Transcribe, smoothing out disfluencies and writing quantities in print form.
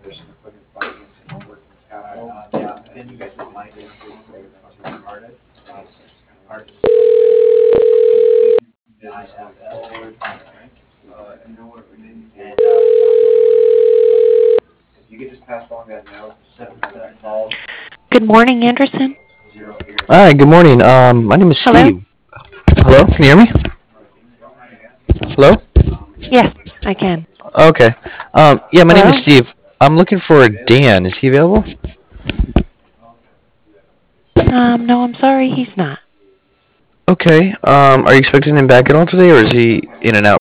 Good morning, Anderson. Hi, good morning. My name is Hello? Steve. Hello, can you hear me? Hello? Yes, I can. Okay. Yeah, my name is Hello? Steve. I'm looking for Dan. Is he available? No, I'm sorry, he's not. Okay. Are you expecting him back at all today, or is he in and out